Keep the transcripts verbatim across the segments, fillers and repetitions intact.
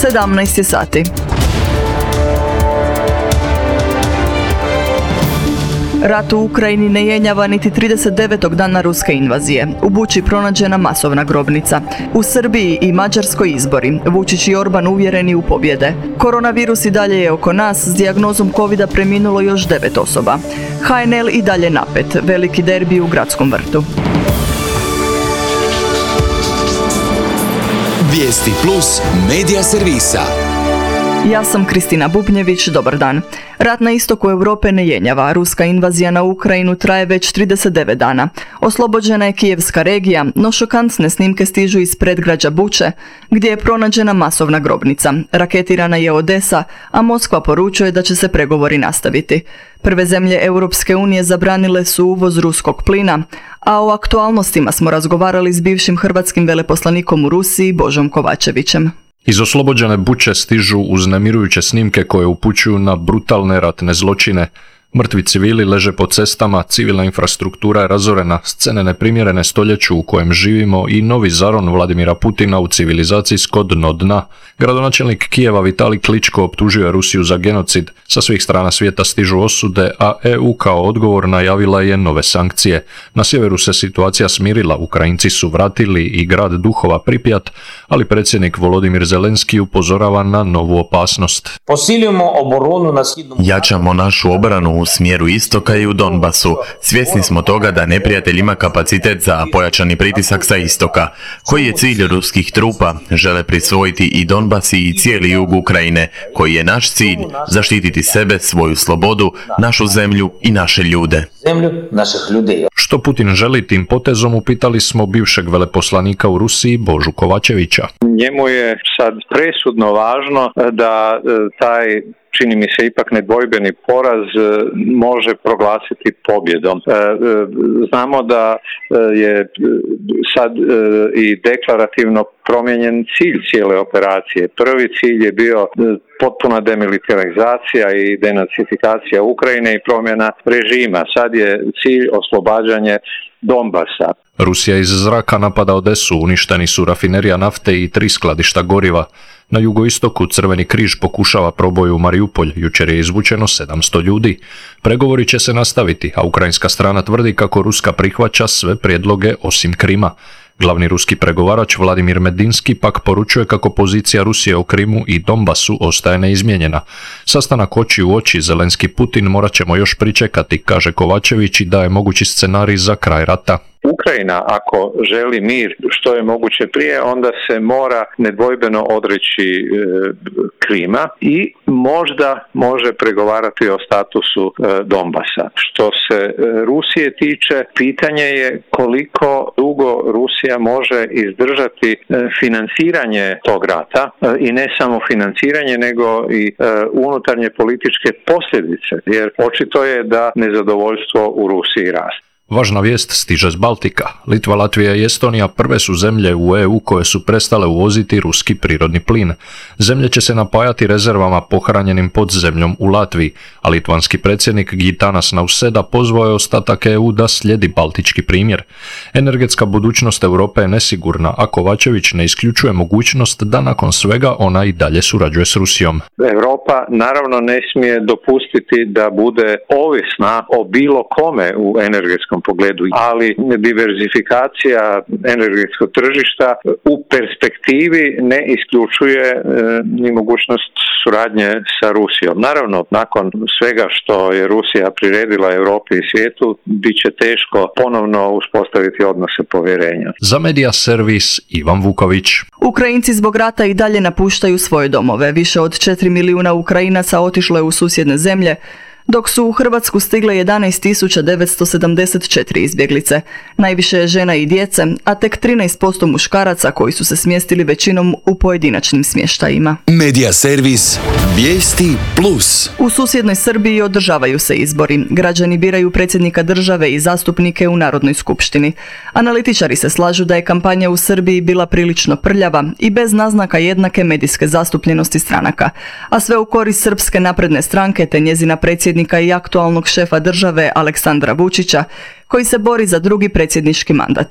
sedamnaest je sati. Rat u Ukrajini ne jenjava niti trideset devetog dana ruske invazije. U Buči pronađena masovna grobnica. U Srbiji i Mađarskoj izbori. Vučić i Orban uvjereni u pobjede. Koronavirus i dalje je oko nas, s dijagnozom covida preminulo još devet osoba. ha en el i dalje napet, veliki derbi u Gradskom vrtu. Vijesti plus medija servisa. Ja sam Kristina Bubnjević, dobar dan. Rat na istoku Europe ne jenjava. Ruska invazija na Ukrajinu traje već trideset devet dana. Oslobođena je Kijevska regija, no šokantne snimke stižu iz predgrađa Buče, gdje je pronađena masovna grobnica. Raketirana je Odesa, a Moskva poručuje da će se pregovori nastaviti. Prve zemlje Europske unije zabranile su uvoz ruskog plina, a o aktualnostima smo razgovarali s bivšim hrvatskim veleposlanikom u Rusiji Božom Kovačevićem. Iz oslobođene Buče stižu uznemirujuće snimke koje upućuju na brutalne ratne zločine. Mrtvi civili leže po cestama, civilna infrastruktura je razorena, scene neprimjerene stoljeću u kojem živimo i novi zaron Vladimira Putina u civilizacijsko dno dna. Gradonačelnik Kijeva Vitalij Kličko optužio je Rusiju za genocid. Sa svih strana svijeta stižu osude, a e u kao odgovor najavila je nove sankcije. Na sjeveru se situacija smirila, Ukrajinci su vratili i grad duhova Pripjat, ali predsjednik Volodimir Zelenski upozorava na novu opasnost. Jačamo našu obranu u smjeru istoka i u Donbasu. Svjesni smo toga da neprijatelj ima kapacitet za pojačani pritisak sa istoka. Koji je cilj ruskih trupa? Žele prisvojiti i Donbas i cijeli jug Ukrajine. Koji je naš cilj? Zaštititi sebe, svoju slobodu, našu zemlju i naše ljude. Što Putin želi tim potezom, upitali smo bivšeg veleposlanika u Rusiji Božu Kovačevića. Njemu je sad presudno važno da taj, čini mi se, ipak nedvojbeni poraz može proglasiti pobjedom. Znamo da je sad i deklarativno promijenjen cilj cijele operacije. Prvi cilj je bio potpuna demilitarizacija i denacifikacija Ukrajine i promjena režima. Sad je cilj oslobađanje Donbasa. Rusija iz zraka napada Odesu, uništeni su rafinerija nafte i tri skladišta goriva. Na jugoistoku Crveni križ pokušava proboj u Mariupolj, jučer je izvučeno sedamsto ljudi. Pregovori će se nastaviti, a ukrajinska strana tvrdi kako Ruska prihvaća sve prijedloge osim Krima. Glavni ruski pregovarač Vladimir Medinski pak poručuje kako pozicija Rusije o Krimu i Donbasu ostaje neizmijenjena. Sastanak oči u oči Zelenski Putin morat ćemo još pričekati, kaže Kovačević, i daje mogući scenarij za kraj rata. Ukrajina, ako želi mir što je moguće prije, onda se mora nedvojbeno odreći e, Krima i možda može pregovarati o statusu e, Donbasa. Što se e, Rusije tiče, pitanje je koliko dugo Rusija može izdržati e, financiranje tog rata e, i ne samo financiranje, nego i e, unutarnje političke posljedice, jer očito je da nezadovoljstvo u Rusiji raste. Važna vijest stiže s Baltika. Litva, Latvija i Estonija prve su zemlje u e u koje su prestale uvoziti ruski prirodni plin. Zemlje će se napajati rezervama pohranjenim pod zemljom u Latviji, a litvanski predsjednik Gitanas Nauseda pozvao je ostatak e u da slijedi baltički primjer. Energetska budućnost Europe je nesigurna, a Kovačević ne isključuje mogućnost da nakon svega ona i dalje surađuje s Rusijom. Europa naravno ne smije dopustiti da bude ovisna o bilo kome u energetskom pogledu, ali diverzifikacija energetskog tržišta u perspektivi ne isključuje e, ni mogućnost suradnje sa Rusijom. Naravno, nakon svega što je Rusija priredila Europi i svijetu, bit će teško ponovno uspostaviti odnose povjerenja. Za medija servis Ivan Vuković. Ukrajinci zbog rata i dalje napuštaju svoje domove. Više od četiri milijuna Ukrajinaca otišlo je u susjedne zemlje, dok su u Hrvatsku stigle jedanaest tisuća devetsto sedamdeset četiri izbjeglice. Najviše je žena i djece, a tek trinaest posto muškaraca koji su se smjestili većinom u pojedinačnim smještajima. Medija servis Vijesti plus. U susjednoj Srbiji održavaju se izbori. Građani biraju predsjednika države i zastupnike u Narodnoj skupštini. Analitičari se slažu da je kampanja u Srbiji bila prilično prljava i bez naznaka jednake medijske zastupljenosti stranaka, a sve u korist Srpske napredne stranke te njezina predsjednika i aktualnog šefa države Aleksandra Vučića, koji se bori za drugi predsjednički mandat.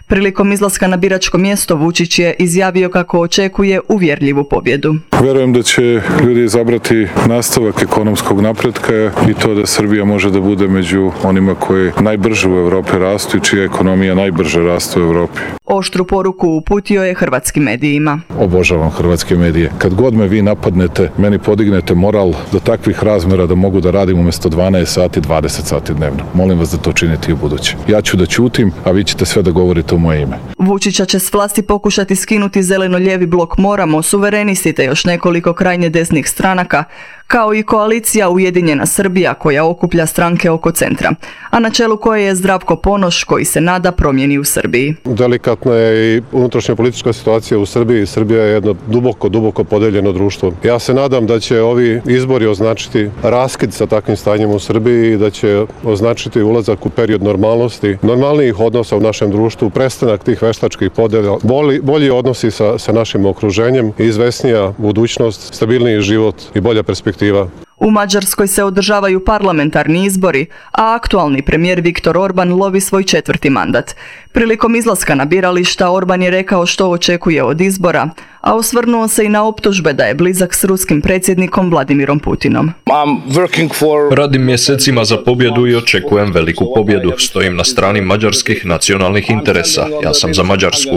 Prilikom izlaska na biračko mjesto Vučić je izjavio kako očekuje uvjerljivu pobjedu. Vjerujem da će ljudi izabrati nastavak ekonomskog napretka i to da Srbija može da bude među onima koji najbrže u Europi rastu i čija ekonomija najbrže raste u Europi. Oštru poruku uputio je hrvatskim medijima. Obožavam hrvatske medije. Kad god me vi napadnete, meni podignete moral do takvih razmjera da mogu da radim umjesto dvanaest sati, dvadeset sati dnevno. Molim vas da to činite i u buduće. Ja ću da ćutim, a vi ćete sve da govorite u moje ime. Vučića će s vlasti pokušati skinuti zeleno-lijevi blok Moramo, suverenisti te još nekoliko krajnje desnih stranaka, kao i koalicija Ujedinjena Srbija koja okuplja stranke oko centra, a na čelu koje je Zdravko Ponoš koji se nada promjeni u Srbiji. Delikatna je i unutrašnja politička situacija u Srbiji. Srbija je jedno duboko, duboko podeljeno društvo. Ja se nadam da će ovi izbori označiti raskid sa takvim stanjem u Srbiji i da će označiti ulazak u period normalnosti, normalnijih odnosa u našem društvu, prestanak tih veštačkih podela, bolji, bolji odnosi sa, sa našim okruženjem, izvesnija budućnost, stabilniji život i bolja perspektiva. U Mađarskoj se održavaju parlamentarni izbori, a aktualni premijer Viktor Orban lovi svoj četvrti mandat. Prilikom izlaska na birališta Orban je rekao što očekuje od izbora, a osvrnuo se i na optužbe da je blizak s ruskim predsjednikom Vladimirom Putinom. Radim mjesecima za pobjedu i očekujem veliku pobjedu. Stojim na strani mađarskih nacionalnih interesa. Ja sam za Mađarsku.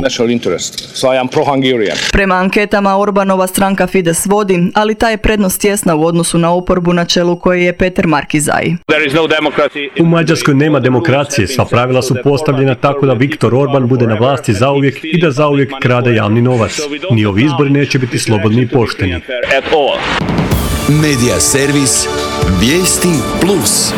Prema anketama Orbanova stranka Fides vodi, ali ta je prednost tjesna u odnosu na oporbu na čelu koje je Peter Markizaj. U Mađarskoj nema demokracije, sva pravila su postavljena tako da Viktor Orban bude na vlasti zauvijek i da zauvijek krade javni novac. Ni ovi izbori neće biti slobodni i pošteni. Medija servis Vijesti plus.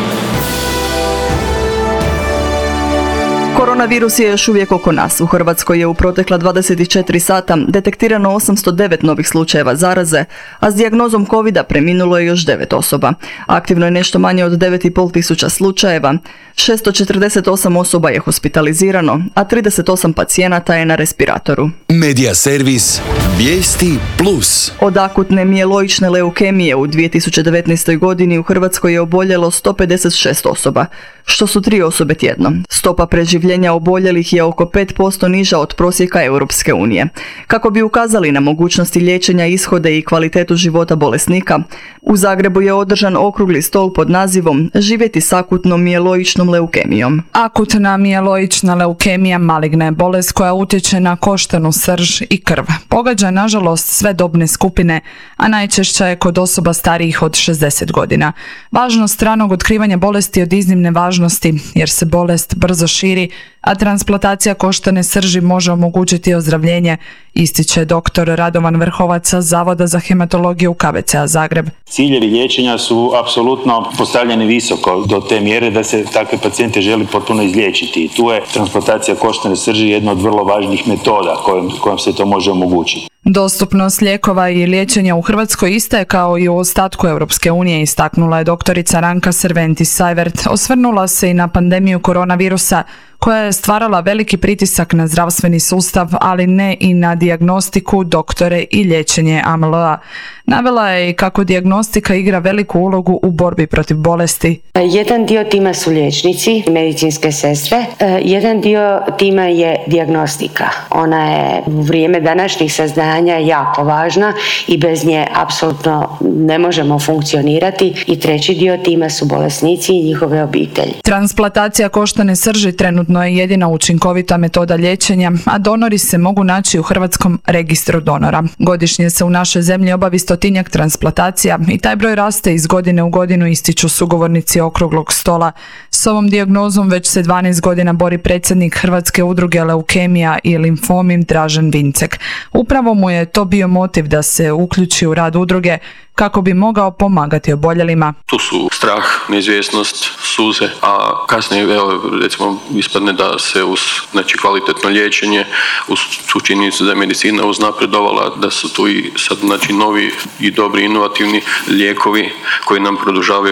Koronavirus je još uvijek oko nas. U Hrvatskoj je u protekla dvadeset četiri sata detektirano osamsto devet novih slučajeva zaraze, a s dijagnozom covida preminulo je još devet osoba. Aktivno je nešto manje od devet i pol tisuća slučajeva, šesto četrdeset osam osoba je hospitalizirano, a trideset osam pacijenata je na respiratoru. Medija servis Vijesti plus. Od akutne mijeloične leukemije u dvije tisuće devetnaestoj godini u Hrvatskoj je oboljelo sto pedeset šest osoba, što su tri osobe tjedno. Stopa preživljenja oboljelih je oko pet posto niža od prosjeka Europske unije. Kako bi ukazali na mogućnosti liječenja, ishode i kvalitetu života bolesnika, u Zagrebu je održan okrugli stol pod nazivom Živjeti s akutnom mijeloičnom leukemijom. Akutna mijeloična leukemija maligna je bolest koja utječe na koštanu srž i krv. Pogađa nažalost sve dobne skupine, a najčešća je kod osoba starijih od šezdeset godina. Važnost ranog otkrivanja bolesti je od iznimne važnosti jer se bolest brzo širi, a transplantacija koštane srži može omogućiti ozdravljenje, ističe doktor Radovan Vrhovac sa Zavoda za hematologiju K B C-a Zagreb. Ciljevi liječenja su apsolutno postavljeni visoko do te mjere da se takve pacijente želi potpuno izliječiti. I tu je transplantacija koštane srži jedna od vrlo važnih metoda kojom, kojom se to može omogućiti. Dostupnost lijekova i liječenja u Hrvatskoj ista je kao i u ostatku Europske unije, istaknula je doktorica Ranka Serventis-Sajvert. Osvrnula se i na pandemiju koronavirusa koja je stvarala veliki pritisak na zdravstveni sustav, ali ne i na dijagnostiku, doktore i liječenje A M L A. Navela je i kako dijagnostika igra veliku ulogu u borbi protiv bolesti. Jedan dio tima su liječnici, medicinske sestre, jedan dio tima je dijagnostika. Ona je u vrijeme današnjih saznanja jako važna i bez nje apsolutno ne možemo funkcionirati. I treći dio tima su bolesnici i njihove obitelji. Transplantacija koštane srži trenutno je jedina učinkovita metoda liječenja, a donori se mogu naći u Hrvatskom registru donora. Godišnje se u našoj zemlji obavi stotinjak transplantacija i taj broj raste iz godine u godinu, ističu sugovornici okruglog stola. S ovom dijagnozom već se dvanaest godina bori predsjednik Hrvatske udruge leukemija i limfomim Dražen Vincek. Upravo mu je to bio motiv da se uključi u rad udruge kako bi mogao pomagati oboljelima. Tu su strah, neizvjesnost, suze, a kasnije evo, recimo ispadne da se uz znači, kvalitetno liječenje, uz tu činjenicu da je medicina uznapredovala, da su tu i sad znači, novi i dobri inovativni lijekovi koji nam produžavaju život.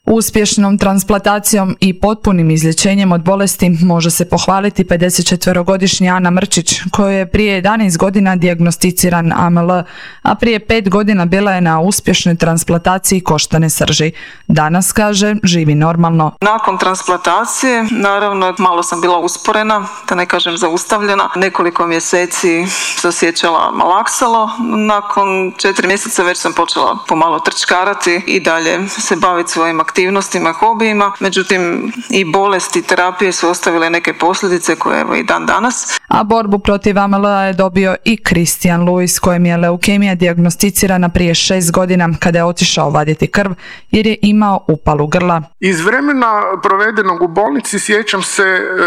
Uspješnom transplantacijom i potpunim izlječenjem od bolesti može se pohvaliti pedesetčetverogodišnja Ana Mrčić, kojoj je prije jedanaest godina dijagnosticiran A M L, a prije pet godina bila je na uspješnoj transplantaciji koštane srži. Danas, kaže, živi normalno. Nakon transplantacije, naravno, malo sam bila usporena, da ne kažem zaustavljena. Nekoliko mjeseci se osjećala malaksalo. Nakon četiri mjeseca već sam počela pomalo trčkarati i dalje se baviti svojim aktivnostima, hobijima. Međutim, i bolesti i terapije su ostavile neke posljedice koje evo i dan danas. A borbu protiv A M L-a je dobio i Kristijan Luis, kojem je leukemija dijagnosticirana prije šest godina kada je otišao vaditi krv jer je imao upalu grla. Iz vremena provedenog u bolnici sjećam se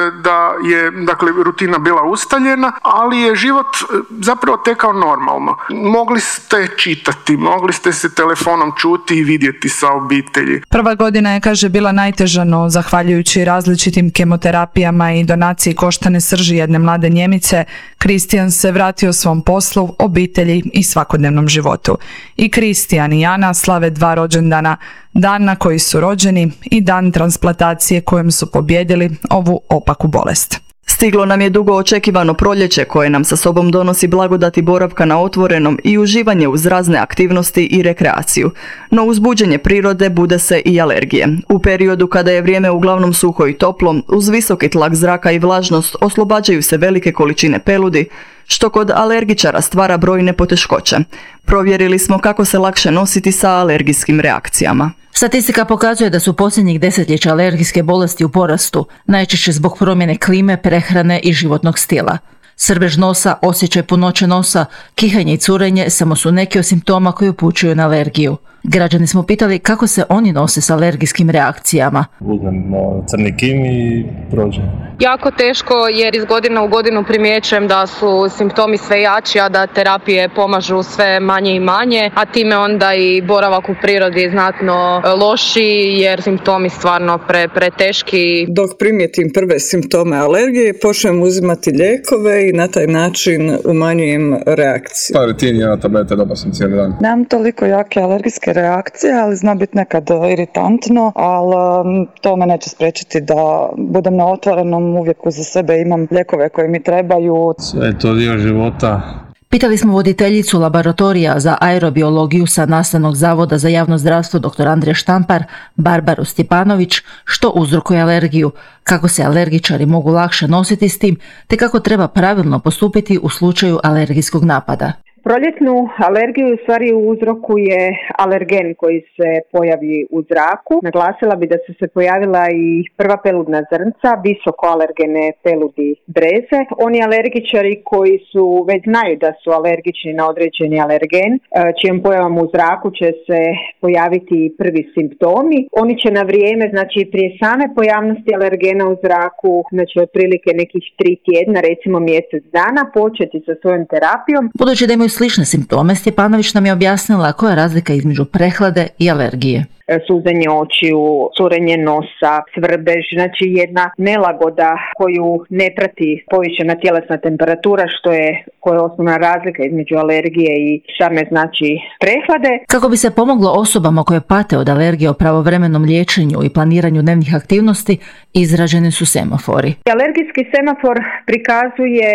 da je, dakle, rutina bila ustaljena, ali je život zapravo tekao normalno. Mogli ste čitati, mogli ste se telefonom čuti i vidjeti sa obitelji. Prva godina je, kaže, bila najteža, no zahvaljujući različitim kemoterapijama i donaciji koštane srži jedne mlade Njemice, Kristijan se vratio svom poslu, obitelji i svakodnevnom životu. I Kristijan i Ana slave dva rođendana, dan na koji su rođeni i dan transplantacije kojem su pobjedili ovu opaku bolest. Stiglo nam je dugo očekivano proljeće koje nam sa sobom donosi blagodati boravka na otvorenom i uživanje uz razne aktivnosti i rekreaciju. No uz buđenje prirode bude se i alergije. U periodu kada je vrijeme uglavnom suho i toplo, uz visoki tlak zraka i vlažnost oslobađaju se velike količine peludi, što kod alergičara stvara brojne poteškoće. Provjerili smo kako se lakše nositi sa alergijskim reakcijama. Statistika pokazuje da su posljednjih desetljeća alergijske bolesti u porastu, najčešće zbog promjene klime, prehrane i životnog stila. Svrbež nosa, osjećaj punoće nosa, kihanje i curenje samo su neki od simptoma koji upućuju na alergiju. Građani smo pitali kako se oni nose s alergijskim reakcijama. Uzmemo crni kim i prođe. Jako teško jer iz godine u godinu primjećujem da su simptomi sve jači, a da terapije pomažu sve manje i manje, a time onda i boravak u prirodi znatno lošiji jer simptomi stvarno pre, preteški. Dok primijetim prve simptome alergije, počnem uzimati lijekove i na taj način umanjujem reakciju. Paritin i jedna tableta, doba sam cijeli dan. Nemam toliko jake alergijske reakcije, ali zna biti nekad iritantno, ali to me neće spriječiti da budem na otvorenom, uvijek za sebe imam lijekove koje mi trebaju. Sve je to dio života. Pitali smo voditeljicu laboratorija za aerobiologiju sa Nastavnog zavoda za javno zdravstvo dr. Andrija Štampar, Barbaru Stjepanović, što uzrokuje alergiju, kako se alergičari mogu lakše nositi s tim, te kako treba pravilno postupiti u slučaju alergijskog napada. Proljetnu alergiju u stvari uzrokuje alergen koji se pojavi u zraku. Naglasila bi da su se pojavila i prva peludna zrnca, visoko alergene peludi breze. Oni alergičari koji su već znaju da su alergični na određeni alergen, čijom pojavom u zraku će se pojaviti prvi simptomi. Oni će na vrijeme, znači prije same pojavnosti alergena u zraku, znači otprilike nekih tri tjedna, recimo mjesec dana, početi sa svojom terapijom. Budući da imaju slične simptome, Stjepanović nam je objasnila koja je razlika između prehlade i alergije. Suzanje očiju, curenje nosa, svrbež, znači jedna nelagoda koju ne prati povišena tjelesna temperatura, što je koja je osnovna razlika između alergije i same znači prehlade. Kako bi se pomoglo osobama koje pate od alergije o pravovremenom liječenju i planiranju dnevnih aktivnosti, izraženi su semafori. Alergijski semafor prikazuje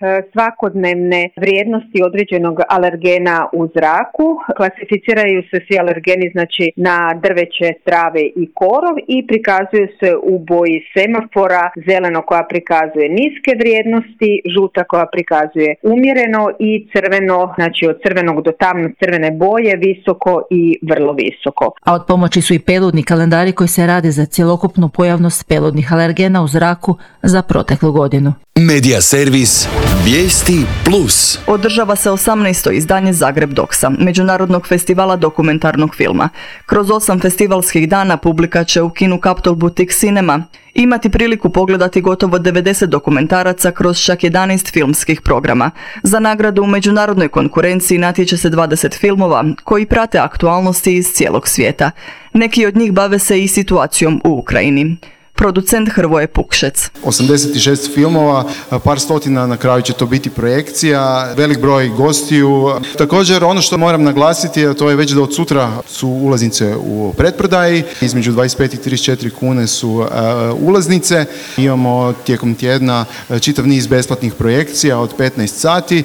svakodnevne vrijednosti određenog alergena u zraku. Klasificiraju se svi alergeni znači na drveće, trave i korov i prikazuju se u boji semafora, zeleno koja prikazuje niske vrijednosti, žuta koja prikazuje umjereno i crveno, znači od crvenog do tamno crvene boje, visoko i vrlo visoko. A od pomoći su i peludni kalendari koji se rade za cjelokupnu pojavnost peludnih alergena u zraku za proteklu godinu. Medija servis Vijesti Plus. Održava se osamnaesto izdanje Zagreb Doksa, međunarodnog festivala dokumentarnog filma. Kroz osam festivalskih dana publika će u kinu Kaptol Boutique Cinema imati priliku pogledati gotovo devedeset dokumentaraca kroz čak jedanaest filmskih programa. Za nagradu u međunarodnoj konkurenciji natječe se dvadeset filmova koji prate aktualnosti iz cijelog svijeta. Neki od njih bave se i situacijom u Ukrajini. producent Hrvoje Pukšec. osamdeset šest filmova, par stotina na kraju će to biti projekcija, velik broj gostiju. Također ono što moram naglasiti, a to je već da od sutra su ulaznice u pretprodaji, između dvadeset pet i trideset četiri kune su uh, ulaznice. Imamo tijekom tjedna čitav niz besplatnih projekcija od petnaest sati.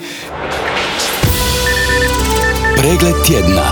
Pregled tjedna.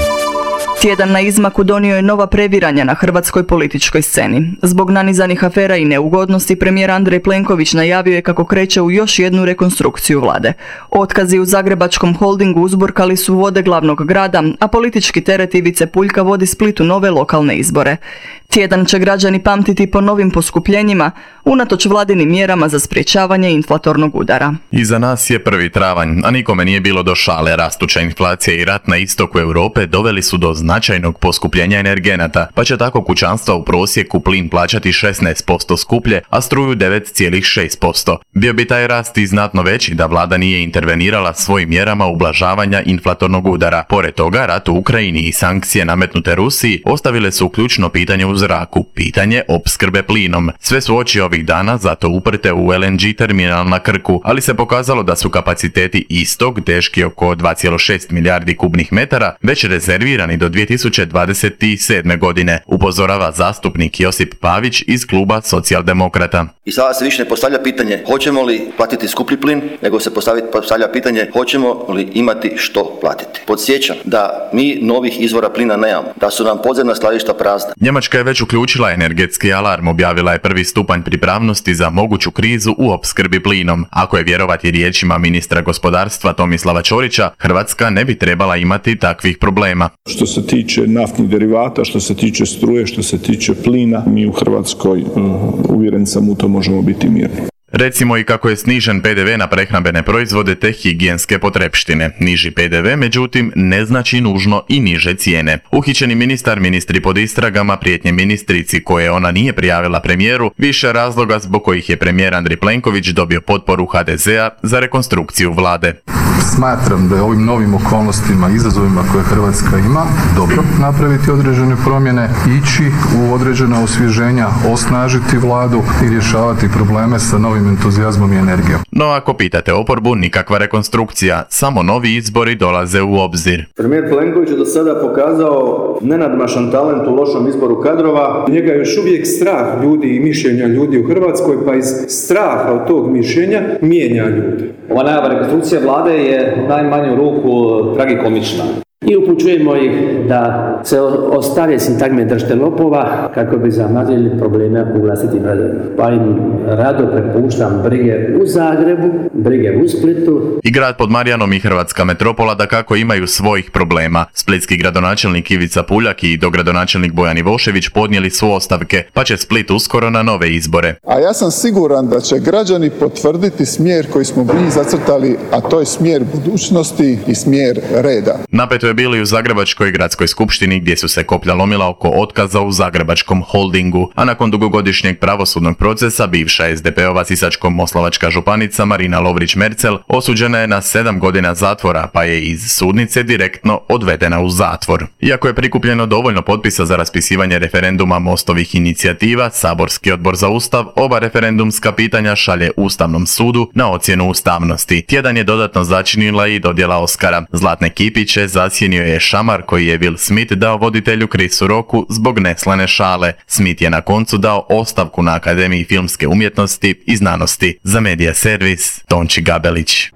Tjedan na izmaku donio je nova previranja na hrvatskoj političkoj sceni. Zbog nanizanih afera i neugodnosti premijer Andrej Plenković najavio je kako kreće u još jednu rekonstrukciju vlade. Otkazi u Zagrebačkom holdingu uzburkali su vode glavnog grada, a politički teret Ivice Puljka vodi Splitu nove lokalne izbore. Tjedan će građani pamtiti po novim poskupljenjima, unatoč vladinim mjerama za sprječavanje inflatornog udara. Iza nas je prvi travanj, a nikome nije bilo do šale. Rastuća inflacija i rat na istoku Europe doveli su do značajnog poskupljenja energenata, pa će tako kućanstva u prosjeku plin plaćati šesnaest posto skuplje, a struju devet zarez šest posto. Bio bi taj rast i znatno veći da vlada nije intervenirala svojim mjerama ublažavanja inflatornog udara. Pored toga, rat u Ukrajini i sankcije nametnute Rusiji ostavile su ključno pitanje u zraku, pitanje opskrbe plinom. Sve su oči ovih dana zato uprte u el en ge terminal na Krku, ali se pokazalo da su kapaciteti istog, teški oko dva zarez šest milijardi kubnih metara, već rezervirani do dvije tisuće dvadeset sedme. godine, upozorava zastupnik Josip Pavić iz kluba Socijaldemokrata. I sada se više ne postavlja pitanje hoćemo li platiti skuplji plin, nego se postavlja pitanje hoćemo li imati što platiti. Podsjećam da mi novih izvora plina nemamo, da su nam podzemna skladišta prazna. Njemačka je već uključila energetski alarm, objavila je prvi stupanj pripravnosti za moguću krizu u opskrbi plinom. Ako je vjerovati riječima ministra gospodarstva Tomislava Ćorića, Hrvatska ne bi trebala imati takvih problema. Što se tiče naftnih derivata, što se tiče struje, što se tiče plina, mi u Hrvatskoj, uvjeren sam, u to možemo biti mirni. Recimo i kako je snižen pe de ve na prehrambene proizvode te higijenske potrepštine. Niži pe de ve, međutim, ne znači nužno i niže cijene. Uhićeni ministar, ministri pod istragama, prijetnje ministrici koje ona nije prijavila premijeru, više razloga zbog kojih je premijer Andrej Plenković dobio potporu ha de zea za rekonstrukciju vlade. Smatram da je ovim novim okolnostima, izazovima koje Hrvatska ima, dobro napraviti određene promjene, ići u određena osvježenja, osnažiti vladu i rješavati probleme sa novim entuzijazmom i energijom. No ako pitate oporbu, nikakva rekonstrukcija, samo novi izbori dolaze u obzir. Premijer Plenković je do sada pokazao nenadmašan talent u lošom izboru kadrova. Njega je još uvijek strah ljudi i mišljenja ljudi u Hrvatskoj, pa iz straha od tog mišljenja mijenja ljudi. Ova najava rekonstrukcija vlade je najmanju ruku tragikomična. I upućujemo ih da se ostave sintagme držite lopova kako bi zamazili probleme u vlastitim redovima. Pa im rado prepuštam brige u Zagrebu, brige u Splitu. I grad pod Marijanom i hrvatska metropola dakako imaju svojih problema. Splitski gradonačelnik Ivica Puljak i dogradonačelnik Bojan Ivošević podnijeli su ostavke, pa će Split uskoro na nove izbore. A ja sam siguran da će građani potvrditi smjer koji smo mi zacrtali, a to je smjer budućnosti i smjer reda. Napeto je bili u Zagrebačkoj gradskoj skupštini gdje su se koplja lomila oko otkaza u Zagrebačkom holdingu, a nakon dugogodišnjeg pravosudnog procesa bivša es de pe ova sisačko-moslavačka županica Marina Lovrić-Mercel osuđena je na sedam godina zatvora, pa je iz sudnice direktno odvedena u zatvor. Iako je prikupljeno dovoljno potpisa za raspisivanje referenduma Mostovih inicijativa, saborski odbor za ustav oba referendumska pitanja šalje Ustavnom sudu na ocjenu ustavnosti. Tjedan je dodatno začinila i dodjela Oskara. Zlatne kipiće zasjenio je šamar koji je Will Smith dao voditelju Chrisu Rocku zbog neslane šale. Smith je na koncu dao ostavku na Akademiji filmske umjetnosti i znanosti. Za Medija servis, Tonči Gabelić.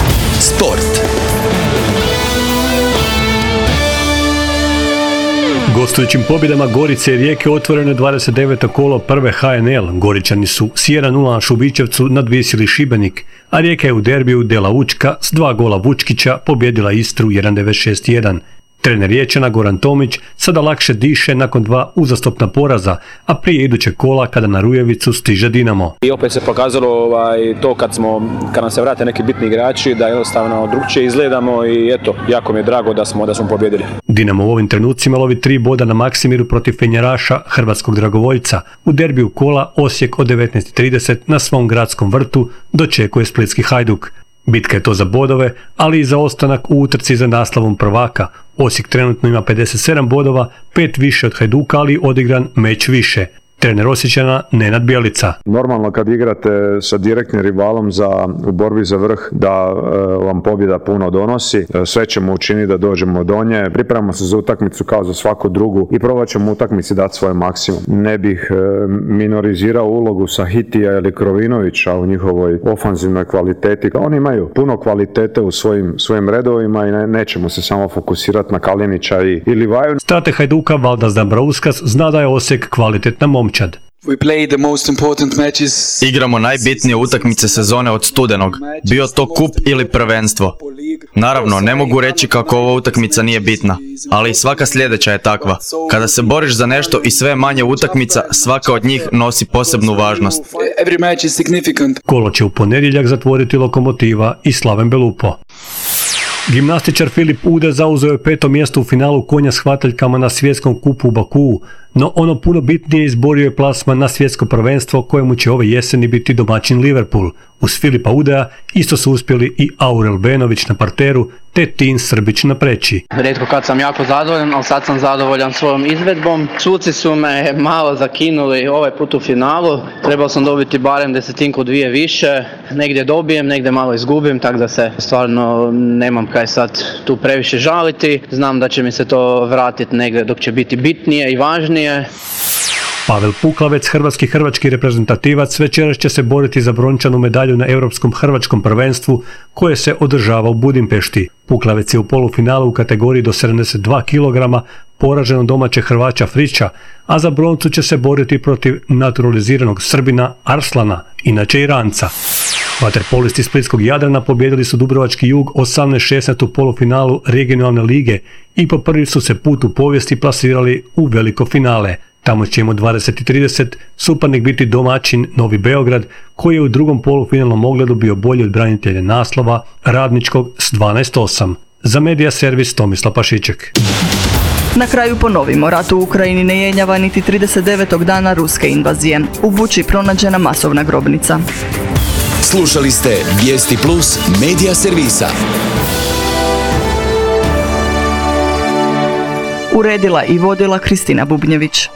Sport. Gostujućim pobjedama Gorice i Rijeke otvoreno je dvadeset deveto kolo prve ha en el. Goričani su s jedan nula na Šubićevcu nadvisili Šibenik, a Rijeka je u derbiju Dela Vučka s dva gola Vučkića pobjedila Istru jedan devet šest jedan. Trener Riječana Goran Tomić sada lakše diše nakon dva uzastopna poraza, a prije idućeg kola kada na Rujevicu stiže Dinamo. I opet se pokazalo ovaj, to kad, smo, kad nam se vrate neki bitni igrači da jednostavno drugčije izgledamo i eto, jako mi je drago da smo, da smo pobjedili. Dinamo u ovim trenucima lovi tri boda na Maksimiru protiv Fenjeraša, hrvatskog dragovoljca. U derbiju kola Osijek od devetnaest trideset na svom gradskom vrtu dočekuje splitski Hajduk. Bitka je to za bodove, ali i za ostanak u utrci za naslovom prvaka. Osijek trenutno ima pedeset sedam bodova, pet više od Hajduka, ali odigran meč više. Trener Osječana Nenad Bjelica. Normalno kad igrate sa direktnim rivalom za, u borbi za vrh da e, vam pobjeda puno donosi. E, sve ćemo učiniti da dođemo do nje. Pripremamo se za utakmicu kao za svaku drugu i probat ćemo utakmici dati svoj maksimum. Ne bih e, minorizirao ulogu Sahitija ili Krovinovića u njihovoj ofanzivnoj kvaliteti. Oni imaju puno kvalitete u svojim, svojim redovima i ne, nećemo se samo fokusirati na Kalinića i, i Livaju. Strateg Hajduka Valdas Dambrauskas zna da je Osijek kvalitetna momčad. Igramo najbitnije utakmice sezone od studenog, bio to kup ili prvenstvo. Naravno, ne mogu reći kako ova utakmica nije bitna, ali svaka sljedeća je takva. Kada se boriš za nešto i sve manje utakmica, svaka od njih nosi posebnu važnost. Kolo će u ponedjeljak zatvoriti Lokomotiva i Slaven Belupo. Gimnastičar Filip Ude zauzeo je peto mjesto u finalu konja s hvataljkama na svjetskom kupu u Bakuu, no ono puno bitnije izborio je plasman na svjetsko prvenstvo kojemu će ove jeseni biti domaćin Liverpool. Uz Filipa Udea isto su uspjeli i Aurel Benović na parteru te Tin Srbić na preći. Rijetko kad sam jako zadovoljan, ali sad sam zadovoljan svojom izvedbom. Suci su me malo zakinuli ovaj put u finalu. Trebao sam dobiti barem desetinku dvije više. Negdje dobijem, negdje malo izgubim, tako da se stvarno nemam kaj sad tu previše žaliti. Znam da će mi se to vratiti negdje dok će biti bitnije i važnije. Pavel Puklavec, hrvatski hrvački reprezentativac, večeras će se boriti za brončanu medalju na Europskom hrvačkom prvenstvu koje se održava u Budimpešti. Puklavec je u polufinalu u kategoriji do sedamdeset dva kilograma poražen od domaćeg Hrvaća Frića, a za broncu će se boriti protiv naturaliziranog Srbina Arslana, inače Iranca. Vaterpolisti splitskog Jadrana pobijedili su Dubrovački Jug osamnaest šesnaest u polufinalu regionalne lige i po prvi su se put u povijesti plasirali u veliko finale. Tamo će im od dvadeset i trideset suparnik biti domaćin Novi Beograd, koji je u drugom polufinalnom ogledu bio bolji od branitelja naslova Radničkog s dvanaest osam. Za Medija servis Tomislav Pašiček. Na kraju ponovimo, rat u Ukrajini ne jenjava niti trideset devetog dana ruske invazije. U Buči pronađena masovna grobnica. Slušali ste Vijesti Plus Medija servisa. Uredila i vodila Kristina Bubnjević.